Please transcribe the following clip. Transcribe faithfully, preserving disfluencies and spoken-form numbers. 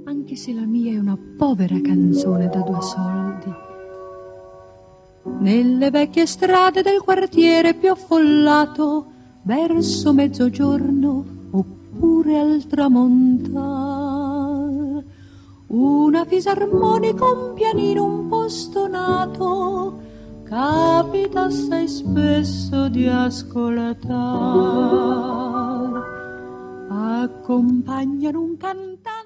anche se la mia è una povera canzone da due soldi. Nelle vecchie strade del quartiere più affollato, verso mezzogiorno oppure al tramontar, una fisarmonica, un pianino un po' stonato, capita assai spesso di ascoltar. Accompagnano un cantante